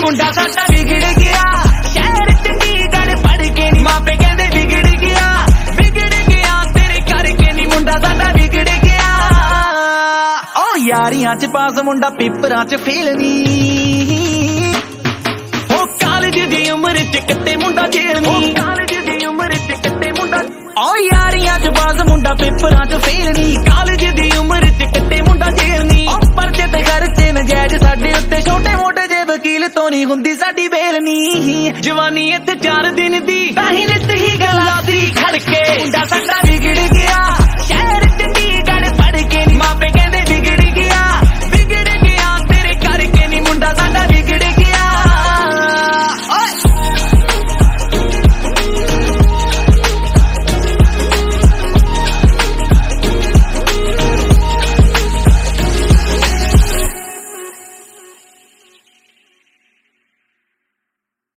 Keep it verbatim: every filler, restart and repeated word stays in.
ਮੁੰਡਾ ਸਾਡਾ ਵਿਗੜ ਗਿਆ ਸ਼ਹਿਰ ਚੰਡੀਗੜ੍ਹ ਪੜ ਕੇ ਨੀ ਮਾਪੇ ਕਹਿੰਦੇ ਵਿਗੜ ਗਿਆ ਵਿਗੜ ਗਿਆ ਤੇਰੇ ਕਰਕੇ ਨੀ ਮੁੰਡਾ ਸਾਡਾ ਵਿਗੜ ਗਿਆ ਓ ਯਾਰੀਆਂ ਚ ਪਾਸ ਮੁੰਡਾ ਪੇਪਰਾਂ ਚ ਫੇਲ ਨੀ ਓ ਕਾਲਜ ਦੀ ਉਮਰ ਚ ਕਿਤੇ ਮੁੰਡਾ ਜੇਲ੍ਹ ਨੀ ਕਾਲਜ ਦੀ ਉਮਰ ਚ ਕਿਤੇ ਮੁੰਡਾ ਓ ਯਾਰੀਆਂ ਚ ਪਾਸ ਮੁੰਡਾ ਪੇਪਰਾਂ ਚ ਫੇਲ ਨੀ ਕਾਲਜ ਦੀ ਉਮਰ ਚ ਕਿਤੇ ਮੁੰਡਾ ਜੇਲ੍ਹ ਨੀ ਓ ਪਰਚੇ ਤੇ ਖਰਚੇ ਨਜਾਇਜ਼ ਸਾਡੇ ਉੱਤੇ ਛੋਟੇ ਮੋਟੇ ਜੇ ਵਕੀਲ ਤੋਂ ਨੀ ਹੁੰਦੀ ਸਾਡੀ ਬੇਲ ਨੀ ਜਵਾਨੀ ਇੱਥੇ ਚਾਰ ਦਿਨ ਦੀ ਤਾਂ ਹੀ ਨਿੱਤ ਹੀ ਗੱਲਾਂ ਦੀ ਖੜਕੇ ਮੁੰਡਾ ਸਾਡਾ ਵਿਗੜ ਗਿਆ